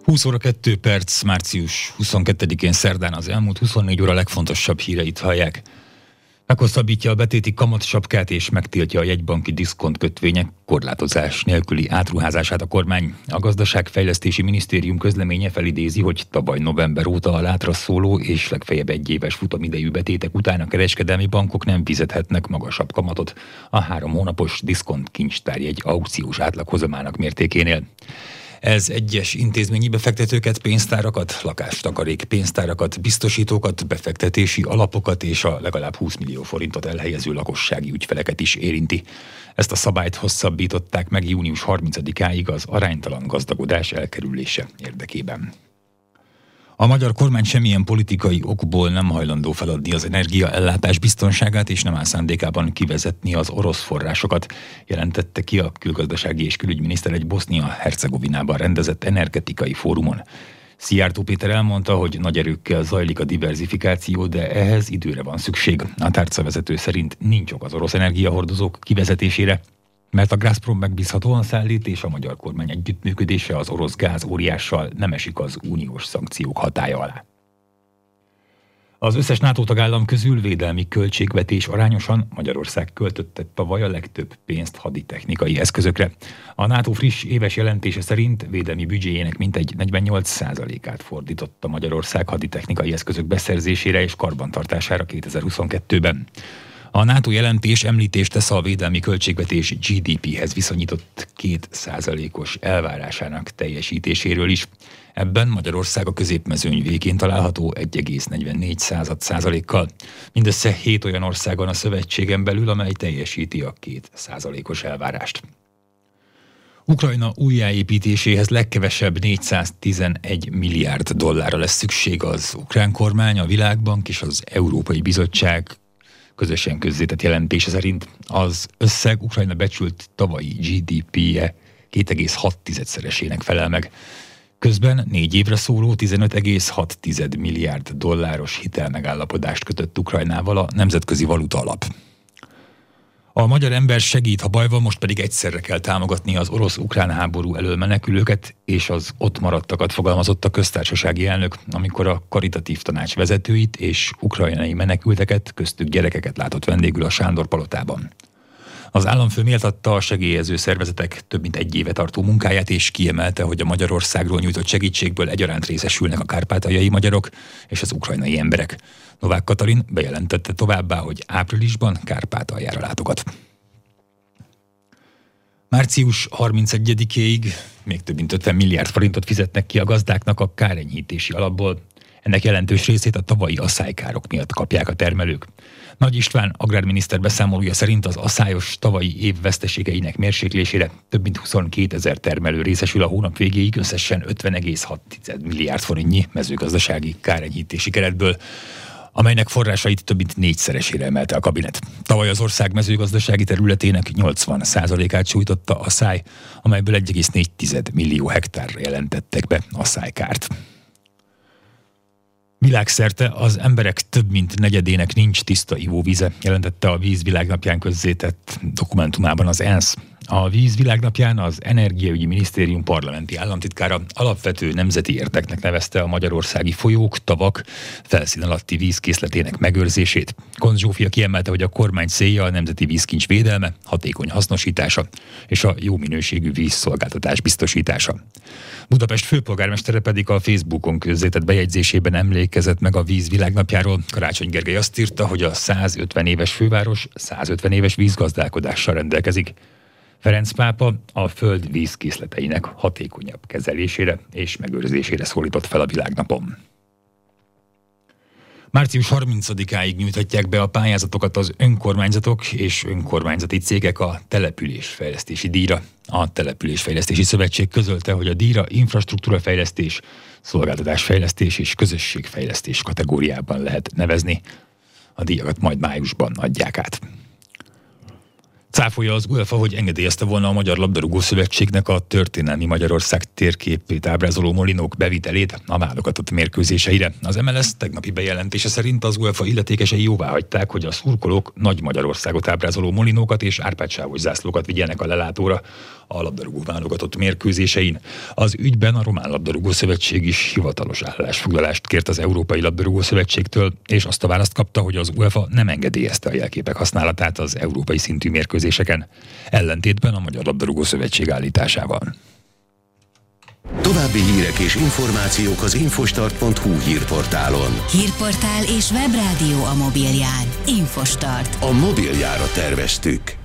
20 óra 2 perc, március 22-én szerdán az elmúlt 24 óra legfontosabb híreit hallják. Meghosszabbítja a betéti kamatsapkát és megtiltja a jegybanki diszkont kötvények korlátozás nélküli átruházását a kormány. A Gazdaságfejlesztési Minisztérium közleménye felidézi, hogy tavaly november óta a látra szóló és legfeljebb egy éves futamidejű betétek után a kereskedelmi bankok nem fizethetnek magasabb kamatot a 3 hónapos diszkont kincstárjegy aukciós átlaghozamának mértékénél. Ez egyes intézményi befektetőket, pénztárakat, lakástakarék pénztárakat, biztosítókat, befektetési alapokat és a legalább 20 millió forintot elhelyező lakossági ügyfeleket is érinti. Ezt a szabályt hosszabbították meg június 30-áig az aránytalan gazdagodás elkerülése érdekében. A magyar kormány semmilyen politikai okból nem hajlandó feladni az energiaellátás biztonságát, és nem áll szándékában kivezetni az orosz forrásokat, jelentette ki a külgazdasági és külügyminiszter egy Bosznia-Hercegovinában rendezett energetikai fórumon. Szijjártó Péter elmondta, hogy nagy erőkkel zajlik a diverzifikáció, de ehhez időre van szükség. A tárcavezető szerint nincs ok az orosz energiahordozók kivezetésére, mert a Gazprom megbízhatóan szállít, és a magyar kormány együttműködése az orosz gáz óriással nem esik az uniós szankciók hatálya alá. Az összes NATO tagállam közül védelmi költségvetés arányosan Magyarország költötte tavaly a legtöbb pénzt haditechnikai eszközökre. A NATO friss éves jelentése szerint védelmi büdzséjének mintegy 48%-át fordította Magyarország haditechnikai eszközök beszerzésére és karbantartására 2022-ben. A NATO jelentés említést tesz a védelmi költségvetés GDP-hez viszonyított 2%-os elvárásának teljesítéséről is. Ebben Magyarország a középmezőny végén található 1,44%-kal. Mindössze 7 olyan ország van a szövetségen belül, amely teljesíti a 2%-os elvárást. Ukrajna újjáépítéséhez legkevesebb 411 milliárd dollárra lesz szükség. Az ukrán kormány, a Világbank és az Európai Bizottság közösen közzétett jelentése szerint az összeg Ukrajna becsült tavalyi GDP-je 2,6-szeresének felel meg. Közben 4 évre szóló 15,6 milliárd dolláros hitelmegállapodást kötött Ukrajnával a Nemzetközi Valuta Alap. A magyar ember segít, ha baj van, most pedig egyszerre kell támogatni az orosz-ukrán háború elől menekülőket és az ott maradtakat, fogalmazott a köztársasági elnök, amikor a karitatív tanács vezetőit és ukrajnai menekülteket, köztük gyerekeket látott vendégül a Sándor palotában. Az államfő méltatta a segélyező szervezetek több mint 1 éve tartó munkáját, és kiemelte, hogy a Magyarországról nyújtott segítségből egyaránt részesülnek a kárpátaljai magyarok és az ukrajnai emberek. Novák Katalin bejelentette továbbá, hogy áprilisban Kárpátaljára látogat. Március 31-ig még több mint 50 milliárd forintot fizetnek ki a gazdáknak a kárenyhítési alapból. Ennek jelentős részét a tavalyi asszálykárok miatt kapják a termelők. Nagy István agrárminiszter beszámolója szerint az aszályos tavalyi év veszteségeinek mérséklésére több mint 22 000 termelő részesül a hónap végéig összesen 50,6 milliárd forintnyi mezőgazdasági kárenyhítési keretből, amelynek forrásait több mint 4-szeresére emelte a kabinet. Tavaly az ország mezőgazdasági területének 80%-át sújtotta asszály, amelyből 1,4 millió hektárra jelentettek be asszálykárt. Világszerte az emberek több mint negyedének nincs tiszta ivóvíze, jelentette a Víz Világnapján közzétett dokumentumában az ENSZ. A Víz Világnapján az Energiaügyi Minisztérium parlamenti államtitkára alapvető nemzeti érdeknek nevezte a magyarországi folyók, tavak felszín alatti vízkészletének megőrzését. Koncz Zsófia kiemelte, hogy a kormány célja a nemzeti vízkincs védelme, hatékony hasznosítása és a jó minőségű vízszolgáltatás biztosítása. Budapest főpolgármestere pedig a Facebookon közzétett bejegyzésében emlékezett meg a Víz Világnapjáról. Karácsony Gergely azt írta, hogy a 150 éves főváros 150 éves vízgazdálkodással rendelkezik. Ferenc pápa a föld vízkészleteinek hatékonyabb kezelésére és megőrzésére szólított fel a világnapon. Március 30-áig nyújthatják be a pályázatokat az önkormányzatok és önkormányzati cégek a településfejlesztési díjra. A Településfejlesztési Szövetség közölte, hogy a díjra infrastruktúrafejlesztés, szolgáltatásfejlesztés és közösségfejlesztés kategóriában lehet nevezni. A díjakat majd májusban adják át. Cáfolja az UEFA, hogy engedélyezte volna a Magyar Labdarúgó Szövetségnek a történelmi Magyarország térképét ábrázoló molinók bevitelét a válogatott mérkőzéseire. Az MLS tegnapi bejelentése szerint az UEFA illetékesei jóváhagyták, hogy a szurkolók Nagy Magyarországot ábrázoló molinókat és árpádsávos zászlókat vigyenek a lelátóra a labdarúgó válogatott mérkőzésein. Az ügyben a Román Labdarúgó Szövetség is hivatalos állásfoglalást kért az Európai Labdarúgó Szövetségtől, és azt a választ kapta, hogy az UEFA nem engedélyezte a jelképek használatát az európai szintű mérkőzéseken, ellentétben a Magyar Labdarúgó Szövetség állításával. További hírek és információk az infostart.hu hírportálon. Hírportál és webrádió a mobilján. Infostart. A mobiljára terveztük.